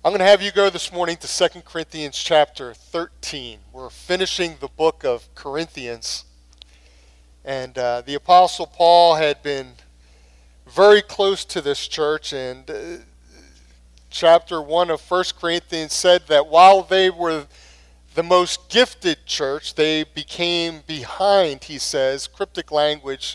I'm going to have you go this morning to 2 Corinthians chapter 13. We're finishing the book of Corinthians. And the Apostle Paul had been very close to this church. And chapter 1 of 1 Corinthians said that while they were the most gifted church, they became behind, he says, cryptic language.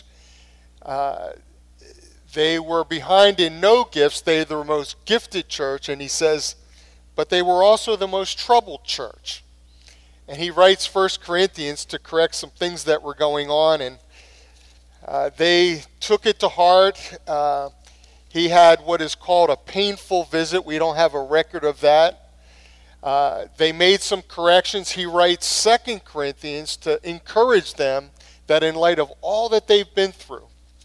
They were behind in no gifts. They were the most gifted church. And he says, but they were also the most troubled church. And he writes 1 Corinthians to correct some things that were going on. And they took it to heart. He had what is called a painful visit. We don't have a record of that. They made some corrections. He writes 2 Corinthians to encourage them that in light of all that they've been through,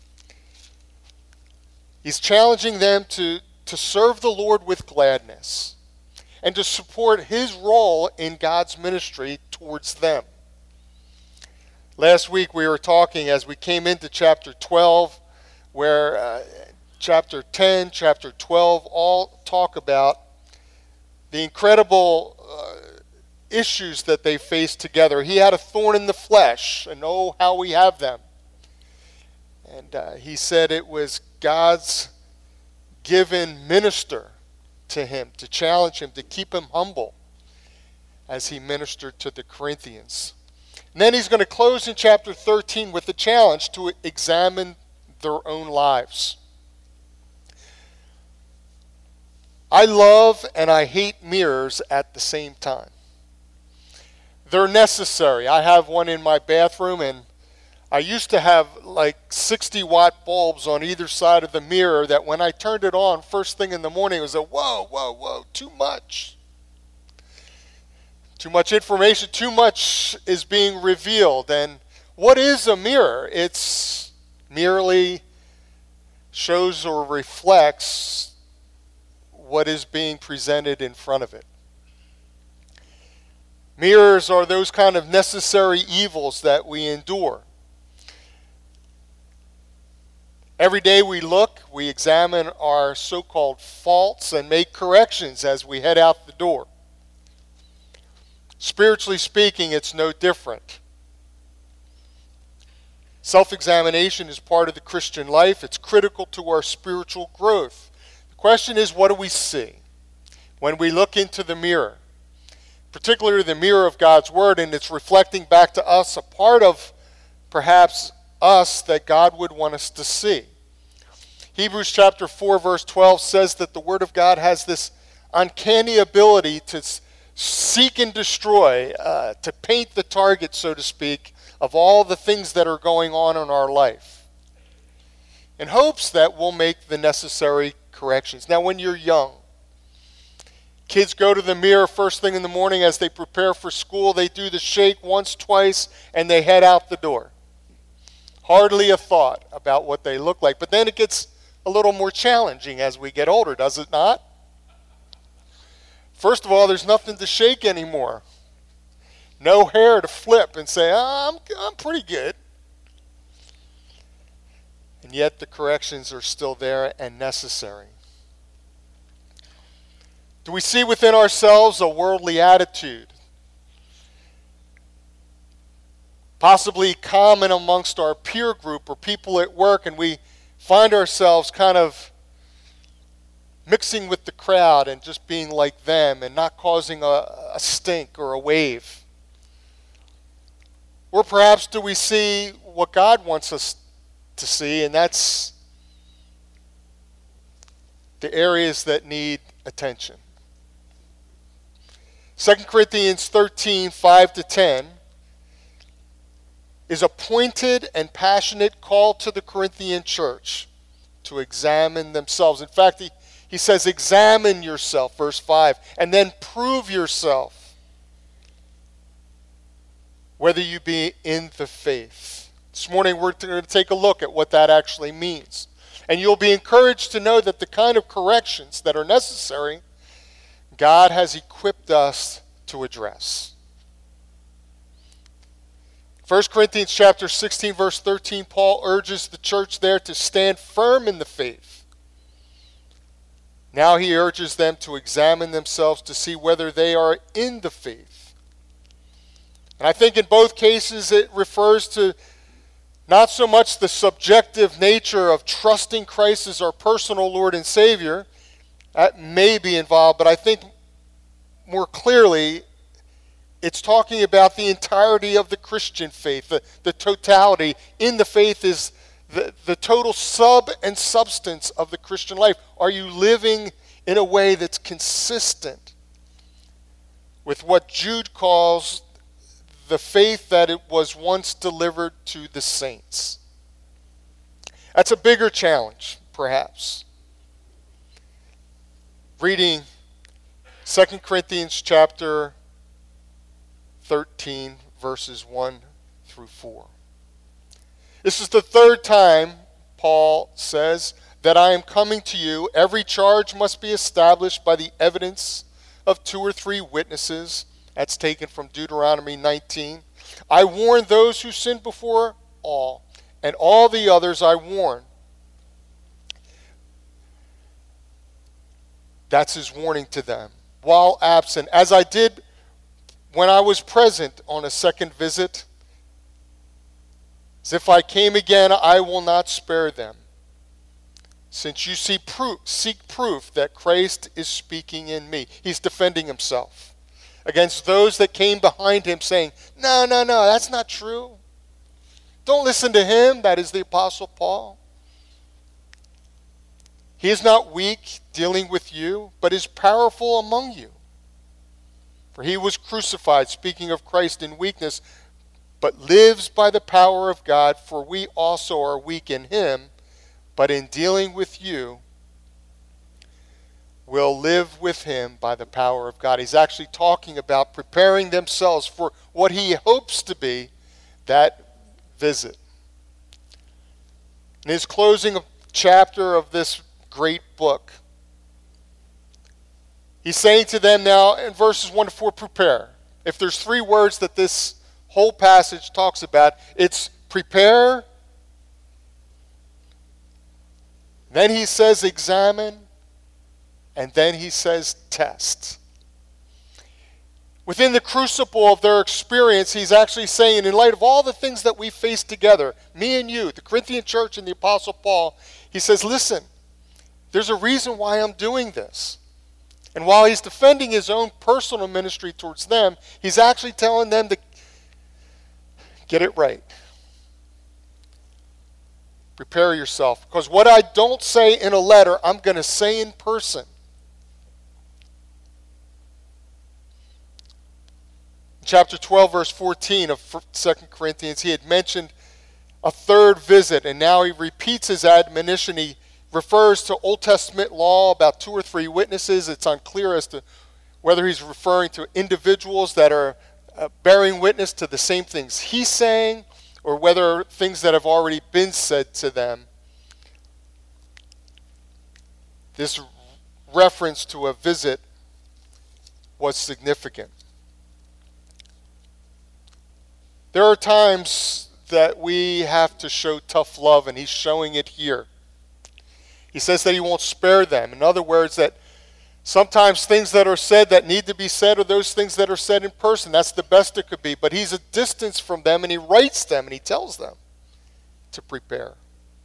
he's challenging them to serve the Lord with gladness and to support his role in God's ministry towards them. Last week we were talking as we came into chapter 12, where chapter 10, chapter 12 all talk about the incredible issues that they faced together. He had a thorn in the flesh, and oh, how we have them. And he said it was God's given minister to him, to challenge him, to keep him humble as he ministered to the Corinthians. And then he's going to close in chapter 13 with the challenge to examine their own lives. I love and I hate mirrors at the same time. They're necessary. I have one in my bathroom, and I used to have like 60-watt bulbs on either side of the mirror that when I turned it on first thing in the morning, it was a whoa, whoa, whoa, too much. Too much information, too much is being revealed. And what is a mirror? It's merely shows or reflects what is being presented in front of it. Mirrors are those kind of necessary evils that we endure. Every day we look, we examine our so-called faults and make corrections as we head out the door. Spiritually speaking, it's no different. Self-examination is part of the Christian life. It's critical to our spiritual growth. The question is, what do we see when we look into the mirror? Particularly the mirror of God's Word, and it's reflecting back to us a part of perhaps us that God would want us to see. Hebrews chapter 4 verse 12 says that the Word of God has this uncanny ability to seek and destroy, to paint the target, so to speak, of all the things that are going on in our life, in hopes that we'll make the necessary corrections. Now, when you're young, kids go to the mirror first thing in the morning as they prepare for school. They do the shake once, twice, and they head out the door. Hardly a thought about what they look like. But then it gets a little more challenging as we get older, does it not? First of all, there's nothing to shake anymore. No hair to flip and say, I'm pretty good. And yet the corrections are still there and necessary. Do we see within ourselves a worldly attitude? Possibly common amongst our peer group or people at work, and we find ourselves kind of mixing with the crowd and just being like them and not causing a stink or a wave. Or perhaps do we see what God wants us to see, and that's the areas that need attention. 2 Corinthians 13, 5-10 is a pointed and passionate call to the Corinthian church to examine themselves. In fact, he says, examine yourself, verse 5, and then prove yourself whether you be in the faith. This morning we're going to take a look at what that actually means. And you'll be encouraged to know that the kind of corrections that are necessary, God has equipped us to address. 1 Corinthians chapter 16, verse 13, Paul urges the church there to stand firm in the faith. Now he urges them to examine themselves to see whether they are in the faith. And I think in both cases it refers to not so much the subjective nature of trusting Christ as our personal Lord and Savior. That may be involved, but I think more clearly it's talking about the entirety of the Christian faith, the totality. In the faith is the total sub and substance of the Christian life. Are you living in a way that's consistent with what Jude calls the faith that it was once delivered to the saints? That's a bigger challenge, perhaps. Reading 2 Corinthians chapter 13, verses 1 through 4. This is the third time, Paul says, that I am coming to you. Every charge must be established by the evidence of 2 or 3 witnesses. That's taken from Deuteronomy 19. I warn those who sinned before all, and all the others I warn. That's his warning to them. While absent, as I did when I was present on a second visit, as if I came again, I will not spare them. Since you seek proof that Christ is speaking in me. He's defending himself against those that came behind him saying, no, that's not true. Don't listen to him. That is the Apostle Paul. He is not weak dealing with you, but is powerful among you. For he was crucified, speaking of Christ in weakness, but lives by the power of God, for we also are weak in him, but in dealing with you, will live with him by the power of God. He's actually talking about preparing themselves for what he hopes to be that visit. In his closing chapter of this great book, he's saying to them now in verses 1 to 4, prepare. If there's 3 words that this whole passage talks about, it's prepare. Then he says examine. And then he says test. Within the crucible of their experience, he's actually saying, in light of all the things that we face together, me and you, the Corinthian church and the Apostle Paul, he says, listen, there's a reason why I'm doing this. And while he's defending his own personal ministry towards them, he's actually telling them to get it right. Prepare yourself. Because what I don't say in a letter, I'm going to say in person. In chapter 12, verse 14 of 2 Corinthians, he had mentioned a third visit, and now he repeats his admonition. He refers to Old Testament law about 2 or 3 witnesses. It's unclear as to whether he's referring to individuals that are bearing witness to the same things he's saying, or whether things that have already been said to them. This reference to a visit was significant. There are times that we have to show tough love, and he's showing it here. He says that he won't spare them. In other words, that sometimes things that are said that need to be said are those things that are said in person. That's the best it could be. But he's a distance from them, and he writes them, and he tells them to prepare.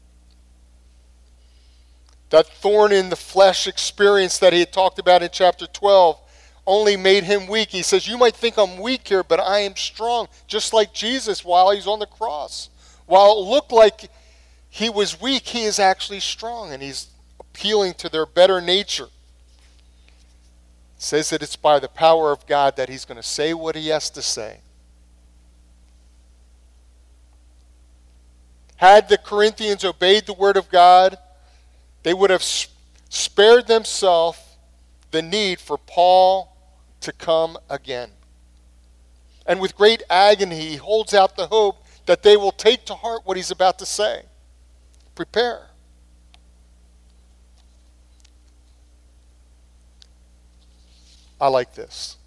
That thorn in the flesh experience that he had talked about in chapter 12 only made him weak. He says, you might think I'm weak here, but I am strong, just like Jesus while he's on the cross. While it looked like he was weak, he is actually strong, and he's appealing to their better nature. It says that it's by the power of God that he's going to say what he has to say. Had the Corinthians obeyed the word of God, they would have spared themselves the need for Paul to come again. And with great agony, he holds out the hope that they will take to heart what he's about to say. Prepare. I like this.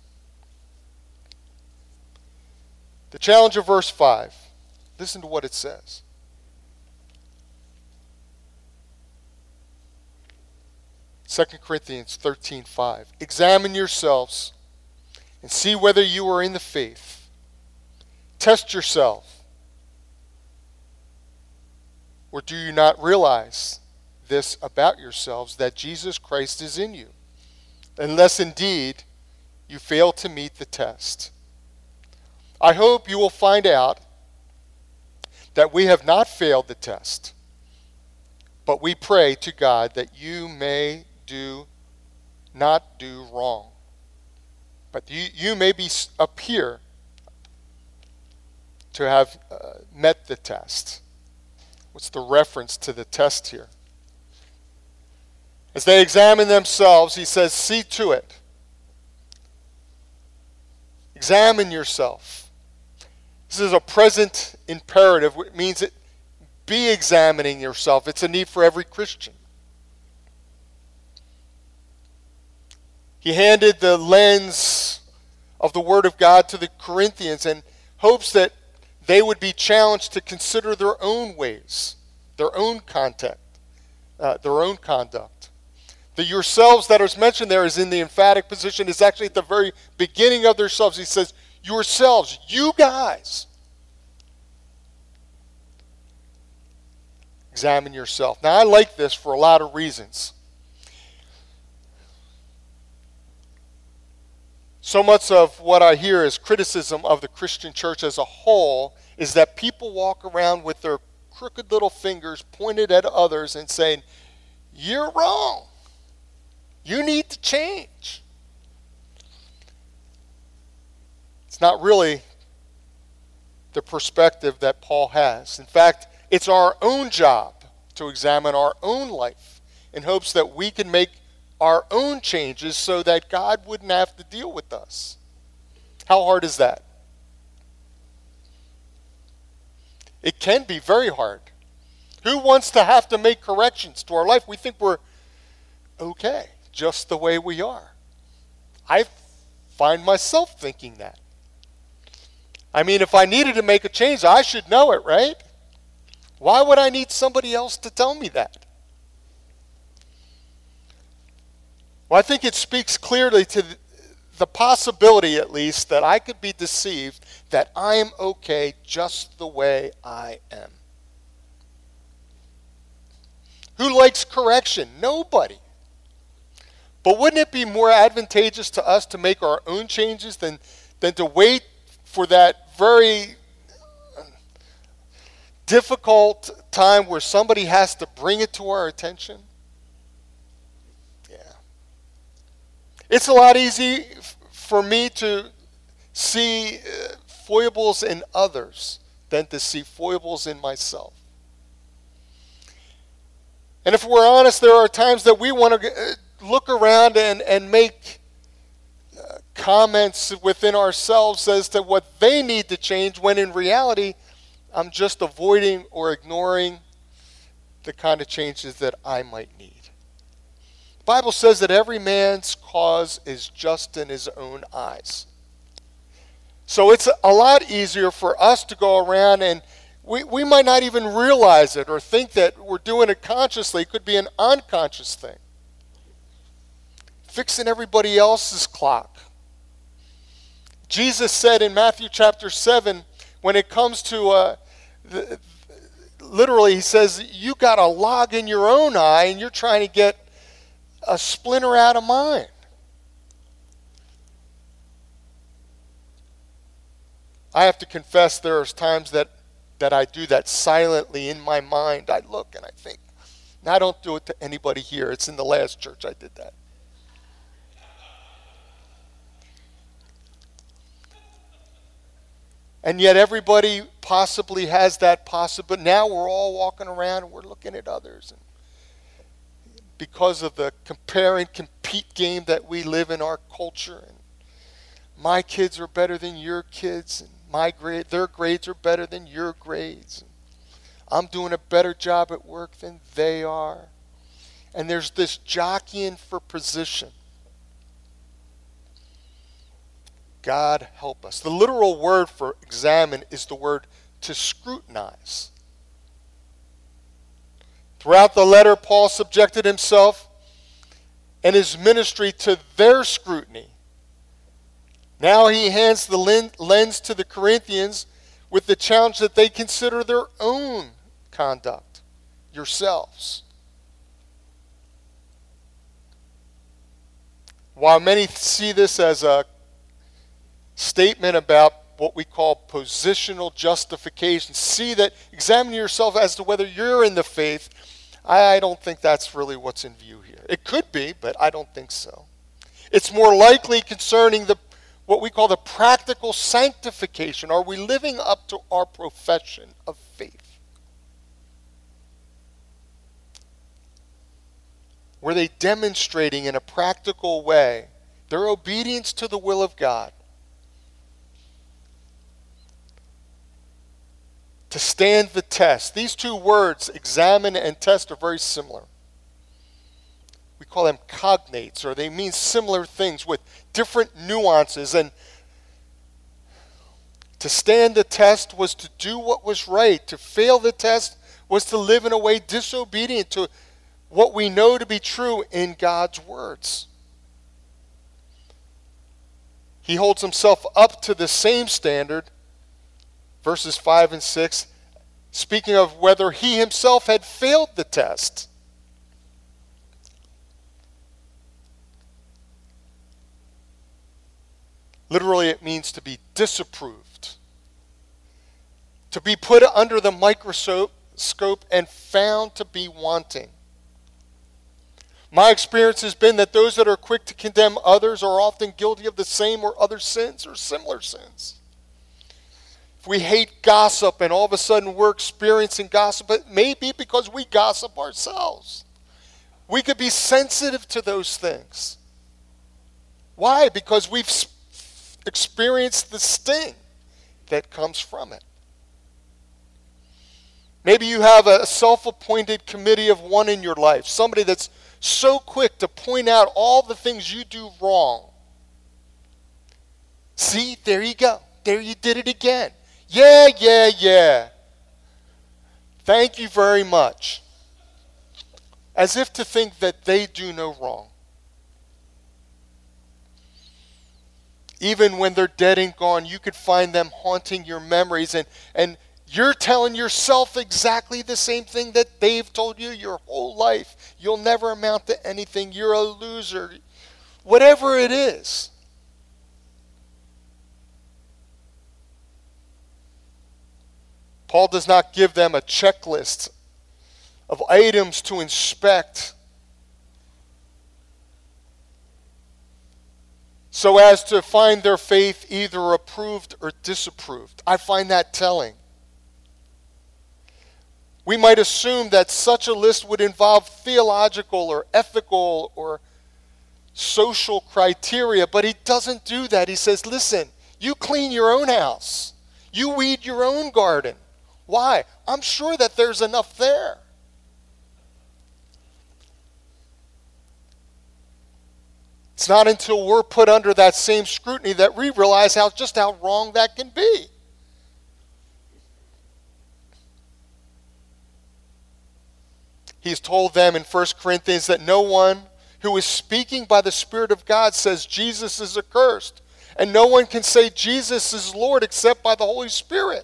The challenge of verse 5. Listen to what it says. 2 Corinthians 13:5. Examine yourselves and see whether you are in the faith. Test yourself. Or do you not realize this about yourselves, that Jesus Christ is in you, unless indeed you fail to meet the test? I hope you will find out that we have not failed the test, but we pray to God that you may not do wrong, but you may appear to have met the test. What's the reference to the test here? As they examine themselves, he says, see to it. Examine yourself. This is a present imperative, which means that be examining yourself. It's a need for every Christian. He handed the lens of the Word of God to the Corinthians and hopes that they would be challenged to consider their own ways, their own conduct. The yourselves that is mentioned there is in the emphatic position, is actually at the very beginning of themselves. He says, yourselves, you guys. Examine yourself. Now, I like this for a lot of reasons. So much of what I hear as criticism of the Christian church as a whole is that people walk around with their crooked little fingers pointed at others and saying, you're wrong. You need to change. It's not really the perspective that Paul has. In fact, it's our own job to examine our own life in hopes that we can make our own changes so that God wouldn't have to deal with us. How hard is that? It can be very hard. Who wants to have to make corrections to our life? We think we're okay, just the way we are. I find myself thinking that. I mean, if I needed to make a change, I should know it, right? Why would I need somebody else to tell me that? Well, I think it speaks clearly to the possibility, at least, that I could be deceived, that I am okay just the way I am. Who likes correction? Nobody. But wouldn't it be more advantageous to us to make our own changes than to wait for that very difficult time where somebody has to bring it to our attention? Yeah. It's a lot easier for me to see foibles in others than to see foibles in myself. And if we're honest, there are times that we want to look around and make comments within ourselves as to what they need to change, when in reality, I'm just avoiding or ignoring the kind of changes that I might need. The Bible says that every man's cause is just in his own eyes. So it's a lot easier for us to go around and we might not even realize it or think that we're doing it consciously. It could be an unconscious thing. Fixing everybody else's clock. Jesus said in Matthew chapter 7, when it comes to, literally he says, you got a log in your own eye and you're trying to get a splinter out of mine. I have to confess there's times that I do that silently in my mind. I look and I think. Now, I don't do it to anybody here. It's in the last church I did that. And yet everybody possibly has that possibility. Now we're all walking around and we're looking at others. And because of the compare and compete game that we live in our culture. And my kids are better than your kids. And their grades are better than your grades. I'm doing a better job at work than they are. And there's this jockeying for position. God help us. The literal word for examine is the word to scrutinize. Throughout the letter, Paul subjected himself and his ministry to their scrutiny. Now he hands the lens to the Corinthians with the challenge that they consider their own conduct, yourselves. While many see this as a statement about what we call positional justification, examine yourself as to whether you're in the faith, I don't think that's really what's in view here. It could be, but I don't think so. It's more likely concerning what we call the practical sanctification. Are we living up to our profession of faith? Were they demonstrating in a practical way their obedience to the will of God? To stand the test. These two words, examine and test, are very similar. We call them cognates, or they mean similar things with different nuances. And to stand the test was to do what was right. To fail the test was to live in a way disobedient to what we know to be true in God's words. He holds himself up to the same standard, verses 5 and 6, speaking of whether he himself had failed the test. Literally, it means to be disapproved, to be put under the microscope and found to be wanting. My experience has been that those that are quick to condemn others are often guilty of the same or other sins or similar sins. If we hate gossip and all of a sudden we're experiencing gossip, it may be because we gossip ourselves. We could be sensitive to those things. Why? Because we've experienced the sting that comes from it. Maybe you have a self-appointed committee of one in your life, somebody that's so quick to point out all the things you do wrong. See, there you go. There you did it again. Yeah. Thank you very much. As if to think that they do no wrong. Even when they're dead and gone, you could find them haunting your memories, and you're telling yourself exactly the same thing that they've told you your whole life. You'll never amount to anything. You're a loser. Whatever it is. Paul does not give them a checklist of items to inspect so as to find their faith either approved or disapproved. I find that telling. We might assume that such a list would involve theological or ethical or social criteria, but he doesn't do that. He says, listen, you clean your own house. You weed your own garden. Why? I'm sure that there's enough there. It's not until we're put under that same scrutiny that we realize just how wrong that can be. He's told them in 1 Corinthians that no one who is speaking by the Spirit of God says Jesus is accursed. And no one can say Jesus is Lord except by the Holy Spirit.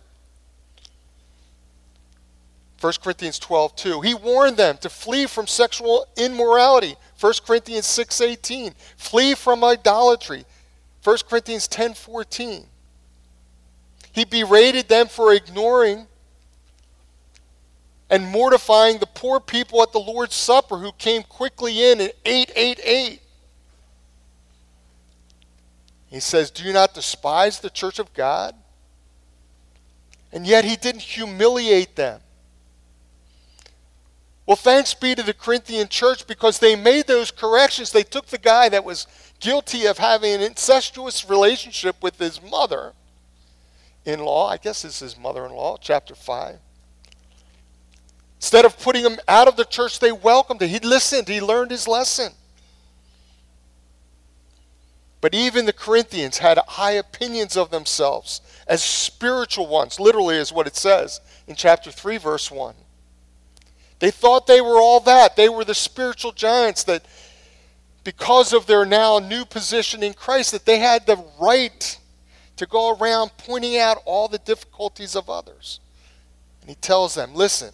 1 Corinthians 12:2. He warned them to flee from sexual immorality. 1 Corinthians 6:18. Flee from idolatry. 1 Corinthians 10:14. He berated them for ignoring and mortifying the poor people at the Lord's Supper who came quickly in and ate. He says, do you not despise the church of God? And yet he didn't humiliate them. Well, thanks be to the Corinthian church because they made those corrections. They took the guy that was guilty of having an incestuous relationship with his mother-in-law. I guess this is mother-in-law, chapter 5. Instead of putting him out of the church, they welcomed him. He listened. He learned his lesson. But even the Corinthians had high opinions of themselves as spiritual ones. Literally is what it says in chapter 3, verse 1. They thought they were all that. They were the spiritual giants that because of their now new position in Christ, that they had the right to go around pointing out all the difficulties of others. And he tells them, listen,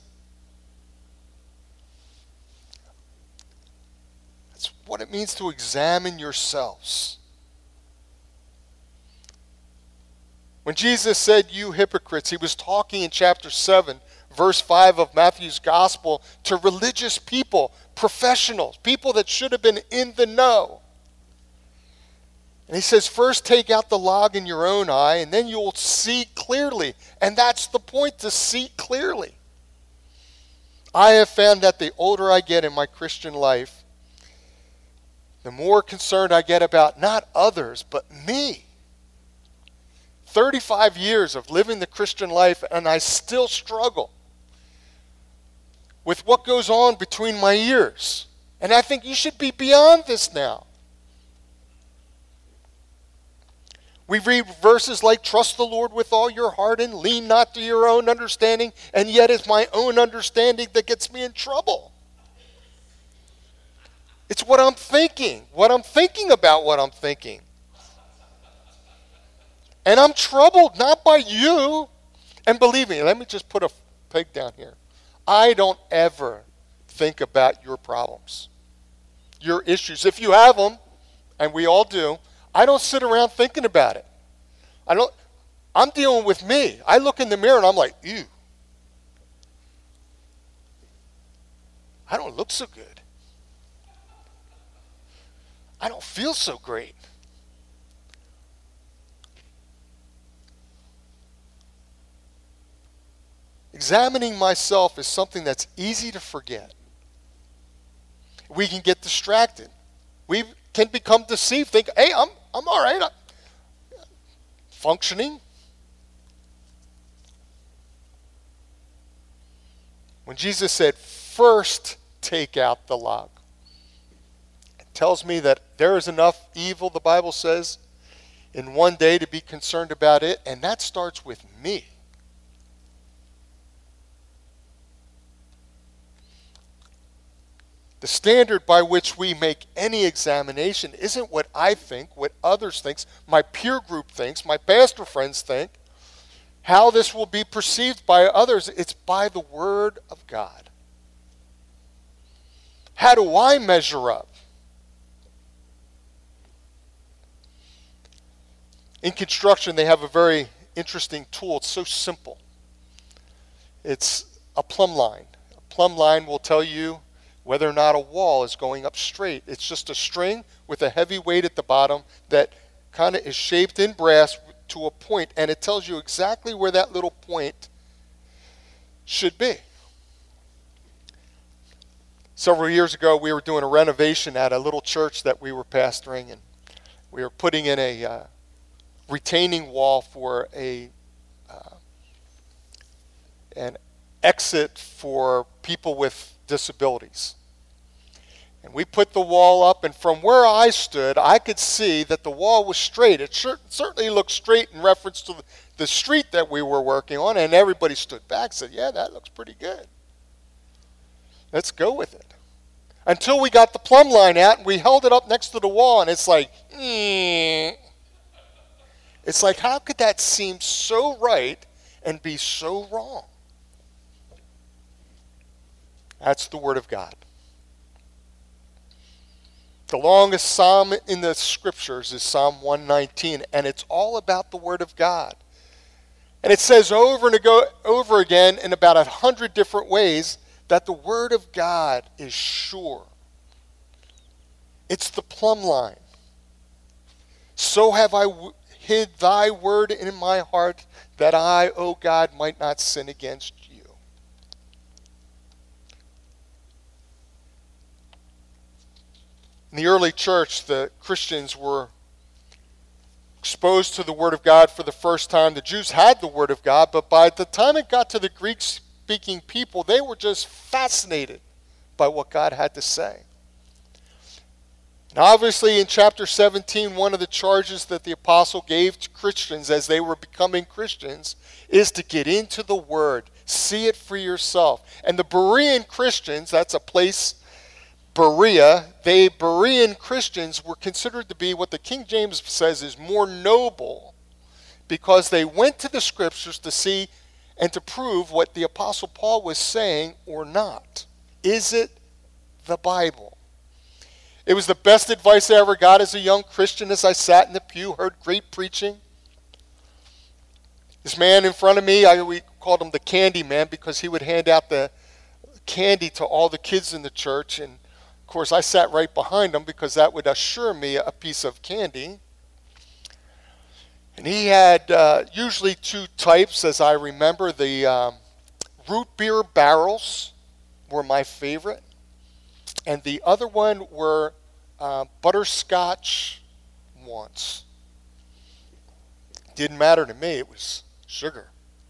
that's what it means to examine yourselves. When Jesus said, you hypocrites, he was talking in chapter 7, verse 5 of Matthew's gospel to religious people, professionals, people that should have been in the know. And he says, first take out the log in your own eye, and then you'll see clearly. And that's the point, to see clearly. I have found that the older I get in my Christian life, the more concerned I get about not others, but me. 35 years of living the Christian life, and I still struggle with what goes on between my ears. And I think you should be beyond this now. We read verses like, trust the Lord with all your heart and lean not to your own understanding, and yet it's my own understanding that gets me in trouble. It's what I'm thinking about what I'm thinking. And I'm troubled not by you. And believe me, let me just put a peg down here. I don't ever think about your problems, your issues. If you have them, and we all do, I don't sit around thinking about it. I'm dealing with me. I look in the mirror and I'm like, ew. I don't look so good. I don't feel so great. Examining myself is something that's easy to forget. We can get distracted. We can become deceived. Think, hey, I'm all right. I'm functioning. When Jesus said, first take out the log, it tells me that there is enough evil, the Bible says, in one day to be concerned about it, and that starts with me. The standard by which we make any examination isn't what I think, what others think, my peer group thinks, my pastor friends think, how this will be perceived by others. It's by the Word of God. How do I measure up? In construction, they have a very interesting tool. It's so simple. It's a plumb line. A plumb line will tell you whether or not a wall is going up straight. It's just a string with a heavy weight at the bottom that kind of is shaped in brass to a point, and it tells you exactly where that little point should be. Several years ago, we were doing a renovation at a little church that we were pastoring, and we were putting in a retaining wall for an exit for people with disabilities. And we put the wall up, and from where I stood, I could see that the wall was straight. It certainly looked straight in reference to the street that we were working on, and everybody stood back and said, yeah, that looks pretty good. Let's go with it. Until we got the plumb line out, and we held it up next to the wall, and it's like, It's like, how could that seem so right and be so wrong? That's the Word of God. The longest psalm in the Scriptures is Psalm 119, and it's all about the Word of God. And it says over and over again in about 100 different ways that the Word of God is sure. It's the plumb line. So have I hid thy word in my heart that I, O God, might not sin against you. In the early church, the Christians were exposed to the Word of God for the first time. The Jews had the Word of God, but by the time it got to the Greek-speaking people, they were just fascinated by what God had to say. And obviously in chapter 17, one of the charges that the apostle gave to Christians as they were becoming Christians is to get into the Word, see it for yourself. And the Berean Christians, that's a place Berea, Berean Christians were considered to be what the King James says is more noble because they went to the scriptures to see and to prove what the Apostle Paul was saying or not. Is it the Bible? It was the best advice I ever got as a young Christian as I sat in the pew, heard great preaching. This man in front of me, we called him the candy man because he would hand out the candy to all the kids in the church, and of course I sat right behind him because that would assure me a piece of candy. And he had usually two types, as I remember. The root beer barrels were my favorite, and the other one were butterscotch ones. Didn't matter to me, it was sugar.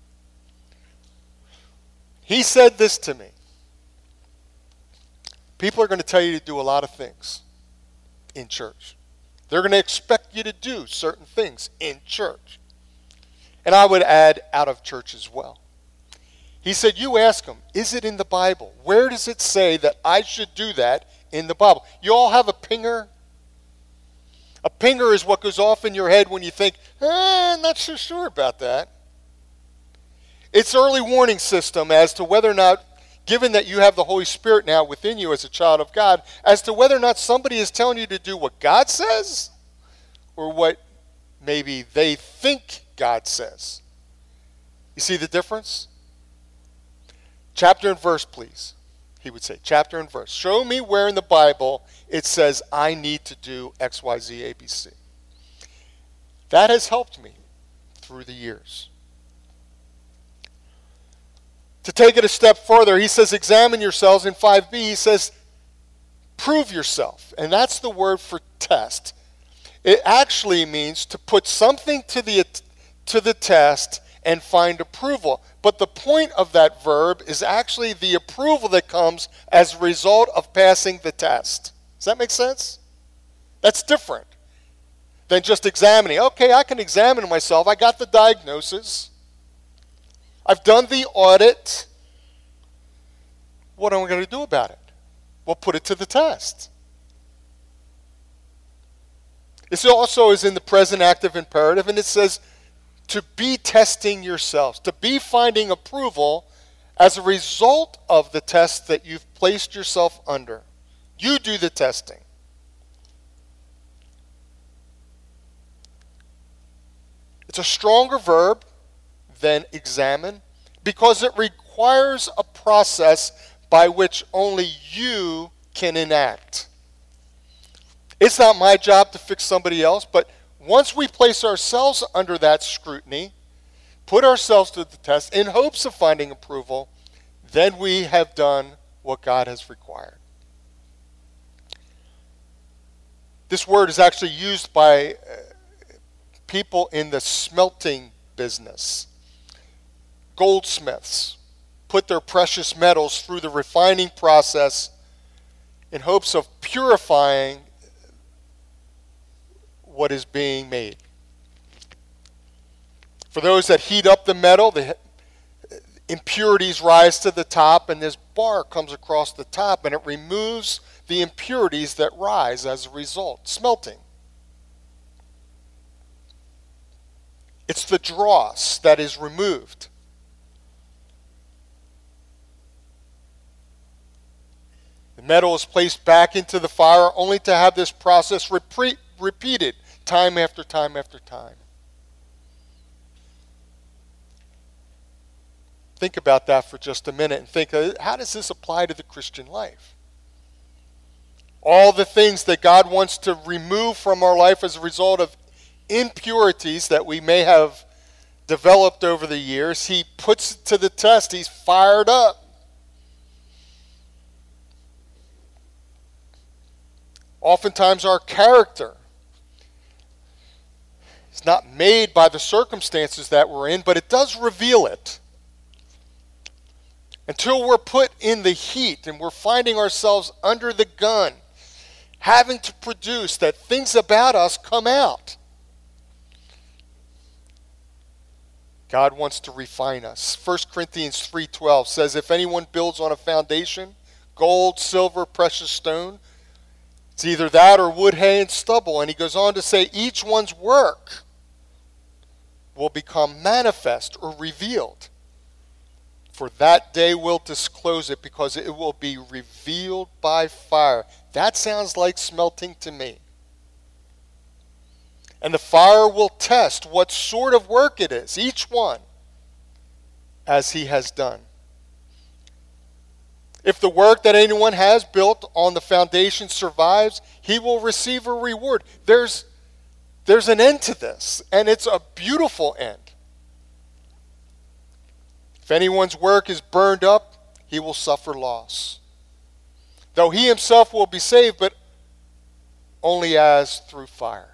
He said this to me: people are going to tell you to do a lot of things in church. They're going to expect you to do certain things in church. And I would add out of church as well. He said, you ask them, is it in the Bible? Where does it say that I should do that in the Bible? You all have a pinger? A pinger is what goes off in your head when you think, I'm not so sure about that. It's early warning system as to whether or not, given that you have the Holy Spirit now within you as a child of God, as to whether or not somebody is telling you to do what God says or what maybe they think God says. You see the difference? Chapter and verse, please. He would say, chapter and verse. Show me where in the Bible it says I need to do X, Y, Z, A, B, C. That has helped me through the years. To take it a step further, he says, examine yourselves. In 5b, he says, prove yourself. And that's the word for test. It actually means to put something to the test and find approval. But the point of that verb is actually the approval that comes as a result of passing the test. Does that make sense? That's different than just examining. Okay, I can examine myself. I got the diagnosis. I've done the audit. What am I going to do about it? Well, put it to the test. This also is in the present active imperative, and it says to be testing yourselves, to be finding approval as a result of the test that you've placed yourself under. You do the testing. It's a stronger verb than examine because it requires a process by which only you can enact. It's not my job to fix somebody else, but once we place ourselves under that scrutiny, put ourselves to the test in hopes of finding approval, then we have done what God has required. This word is actually used by people in the smelting business. Goldsmiths put their precious metals through the refining process in hopes of purifying what is being made. For those that heat up the metal, the impurities rise to the top, and this bar comes across the top, and it removes the impurities that rise as a result. Smelting. It's the dross that is removed. The metal is placed back into the fire only to have this process repeated time after time after time. Think about that for just a minute and think, how does this apply to the Christian life? All the things that God wants to remove from our life as a result of impurities that we may have developed over the years, he puts it to the test. He's fired up. Oftentimes our character is not made by the circumstances that we're in, but it does reveal it. Until we're put in the heat and we're finding ourselves under the gun, having to produce that things about us come out. God wants to refine us. 1 Corinthians 3:12 says, if anyone builds on a foundation gold, silver, precious stone. It's either that or wood, hay, and stubble. And he goes on to say each one's work will become manifest or revealed. For that day will disclose it, because it will be revealed by fire. That sounds like smelting to me. And the fire will test what sort of work it is, each one, as he has done. If the work that anyone has built on the foundation survives, he will receive a reward. There's an end to this, and it's a beautiful end. If anyone's work is burned up, he will suffer loss, though he himself will be saved, but only as through fire.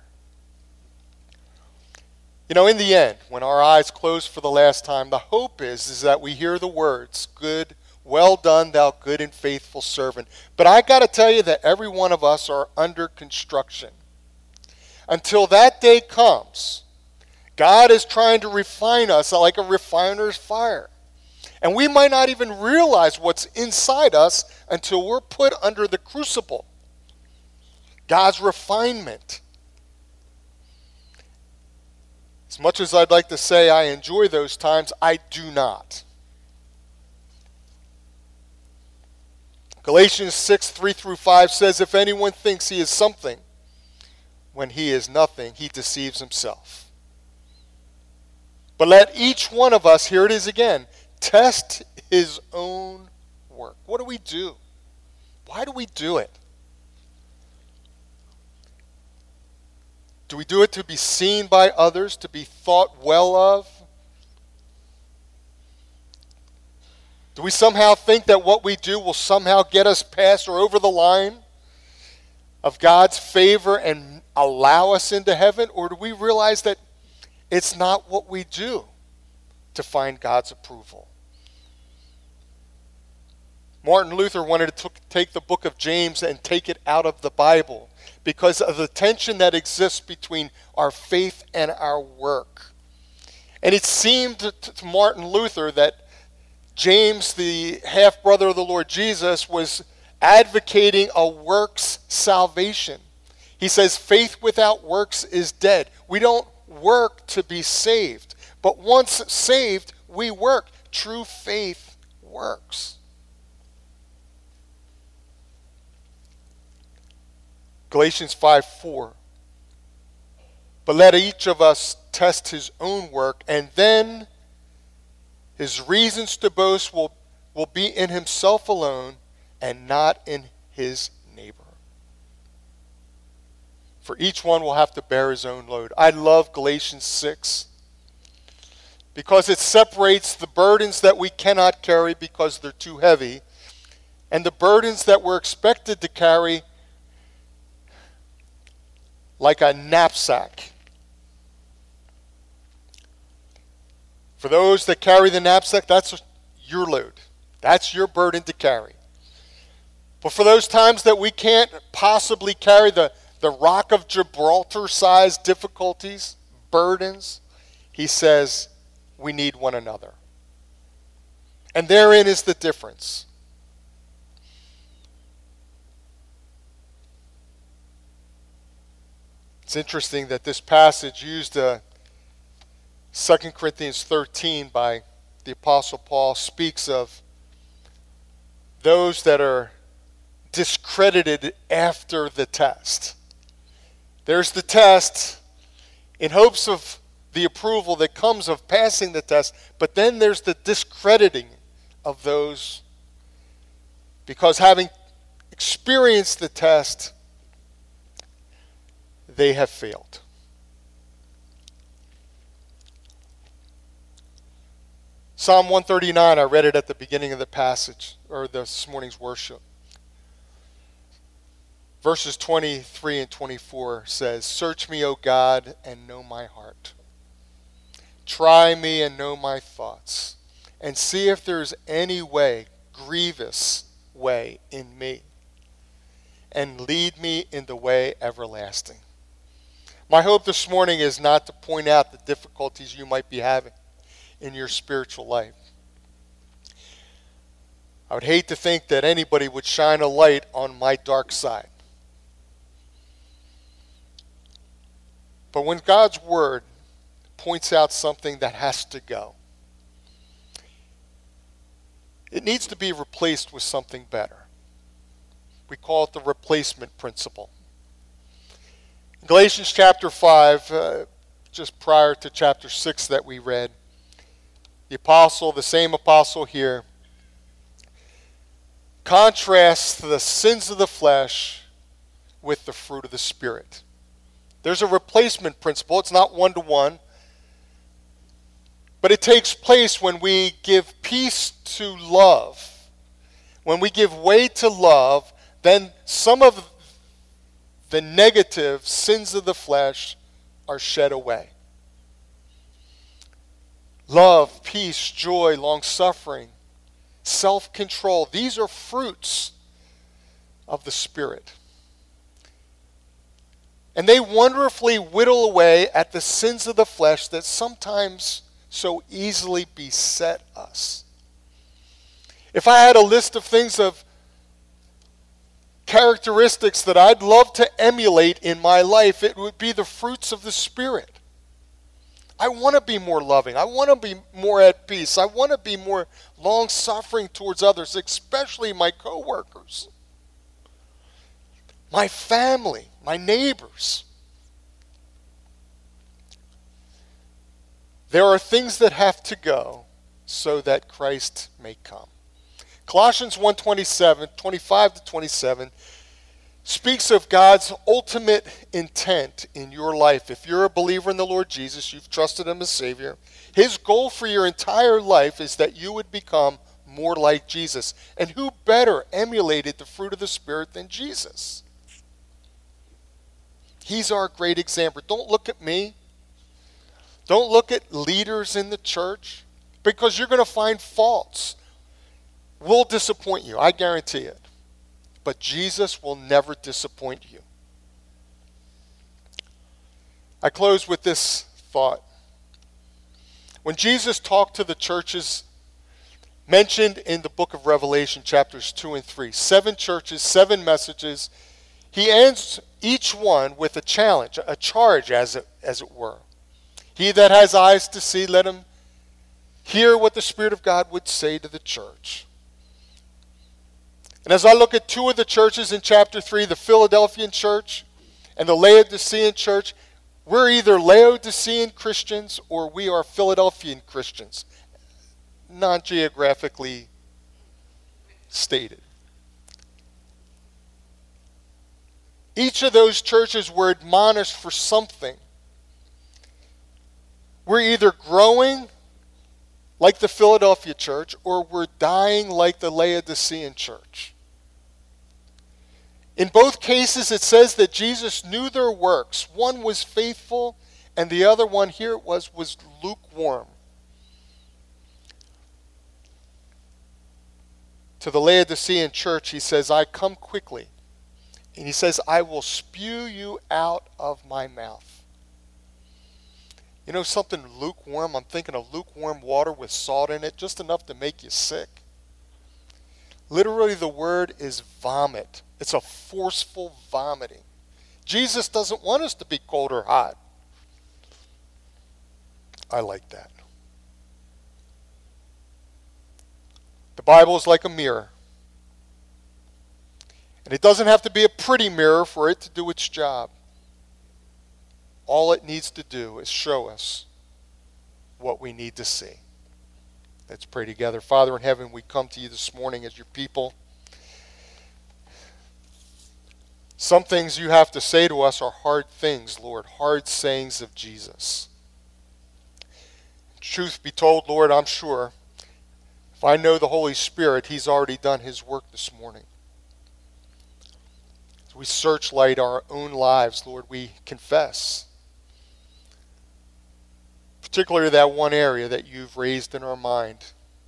You know, in the end, when our eyes close for the last time, the hope is that we hear the words, "Good, well done, thou good and faithful servant." But I got to tell you that every one of us are under construction. Until that day comes, God is trying to refine us like a refiner's fire. And we might not even realize what's inside us until we're put under the crucible. God's refinement. As much as I'd like to say I enjoy those times, I do not. Galatians 6:3-5 says, if anyone thinks he is something when he is nothing, he deceives himself. But let each one of us, here it is again, test his own work. What do we do? Why do we do it? Do we do it to be seen by others, to be thought well of? Do we somehow think that what we do will somehow get us past or over the line of God's favor and allow us into heaven? Or do we realize that it's not what we do to find God's approval? Martin Luther wanted to take the book of James and take it out of the Bible because of the tension that exists between our faith and our work. And it seemed to Martin Luther that James, the half-brother of the Lord Jesus, was advocating a works salvation. He says faith without works is dead. We don't work to be saved. But once saved, we work. True faith works. Galatians 5:4. But let each of us test his own work, and then his reasons to boast will be in himself alone and not in his neighbor. For each one will have to bear his own load. I love Galatians 6 because it separates the burdens that we cannot carry because they're too heavy and the burdens that we're expected to carry like a knapsack. For those that carry the knapsack, that's your load. That's your burden to carry. But for those times that we can't possibly carry the rock of Gibraltar-sized difficulties, burdens, he says we need one another. And therein is the difference. It's interesting that this passage used 2 Corinthians 13 by the Apostle Paul speaks of those that are discredited after the test. There's the test in hopes of the approval that comes of passing the test, but then there's the discrediting of those because having experienced the test, they have failed. Psalm 139, I read it at the beginning of the passage, or this morning's worship. Verses 23 and 24 says, search me, O God, and know my heart. Try me and know my thoughts, and see if there's any way, grievous way in me, and lead me in the way everlasting. My hope this morning is not to point out the difficulties you might be having in your spiritual life. I would hate to think that anybody would shine a light on my dark side. But when God's Word points out something that has to go, it needs to be replaced with something better. We call it the replacement principle. In Galatians chapter 5, just prior to chapter 6 that we read, the same apostle here, contrasts the sins of the flesh with the fruit of the Spirit. There's a replacement principle. It's not one-to-one. But it takes place when we give peace to love. When we give way to love, then some of the negative sins of the flesh are shed away. Love, peace, joy, long-suffering, self-control. These are fruits of the Spirit. And they wonderfully whittle away at the sins of the flesh that sometimes so easily beset us. If I had a list of things, of characteristics that I'd love to emulate in my life, it would be the fruits of the Spirit. I want to be more loving. I want to be more at peace. I want to be more long-suffering towards others, especially my coworkers, my family, my neighbors. There are things that have to go so that Christ may come. Colossians 1:27, 25 to 27 speaks of God's ultimate intent in your life. If you're a believer in the Lord Jesus, you've trusted him as Savior, his goal for your entire life is that you would become more like Jesus. And who better emulated the fruit of the Spirit than Jesus? He's our great example. Don't look at me. Don't look at leaders in the church, because you're going to find faults. We'll disappoint you, I guarantee it. But Jesus will never disappoint you. I close with this thought. When Jesus talked to the churches mentioned in the book of Revelation, chapters 2 and 3, 7 churches, 7 messages, he ends each one with a challenge, a charge as it were. He that has eyes to see, let him hear what the Spirit of God would say to the church. And as I look at 2 of the churches in chapter 3, the Philadelphian church and the Laodicean church, we're either Laodicean Christians or we are Philadelphian Christians, non-geographically stated. Each of those churches were admonished for something. We're either growing like the Philadelphia church or we're dying like the Laodicean church. In both cases, it says that Jesus knew their works. One was faithful and the other one, here it was lukewarm. To the Laodicean church, he says, I come quickly. And he says, I will spew you out of my mouth. You know something lukewarm? I'm thinking of lukewarm water with salt in it, just enough to make you sick. Literally, the word is vomit. It's a forceful vomiting. Jesus doesn't want us to be cold or hot. I like that. The Bible is like a mirror. And it doesn't have to be a pretty mirror for it to do its job. All it needs to do is show us what we need to see. Let's pray together. Father in heaven, we come to you this morning as your people. Some things you have to say to us are hard things, Lord, hard sayings of Jesus. Truth be told, Lord, I'm sure if I know the Holy Spirit, he's already done his work this morning. As we searchlight our own lives, Lord, we confess, particularly that one area that you've raised in our mind.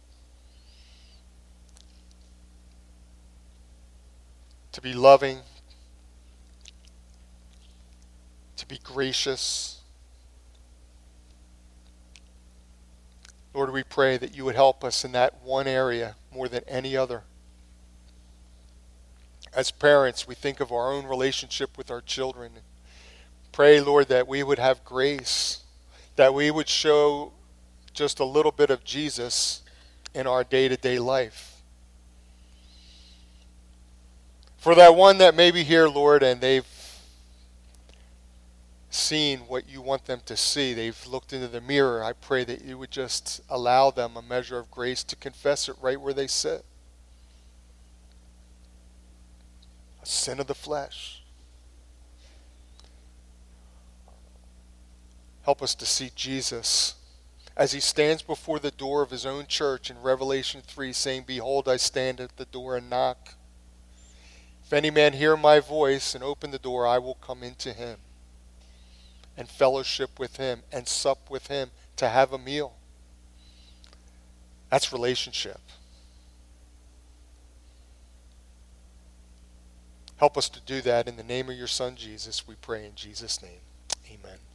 To be loving, to be gracious. Lord, we pray that you would help us in that one area more than any other. As parents, we think of our own relationship with our children. Pray, Lord, that we would have grace, that we would show just a little bit of Jesus in our day-to-day life. For that one that may be here, Lord, and they've seen what you want them to see, they've looked into the mirror, I pray that you would just allow them a measure of grace to confess it right where they sit. A sin of the flesh. Help us to see Jesus as he stands before the door of his own church in Revelation 3, saying, "Behold, I stand at the door and knock. If any man hear my voice and open the door, I will come into him and fellowship with him and sup with him," to have a meal. That's relationship. Help us to do that in the name of your Son, Jesus. We pray in Jesus' name. Amen.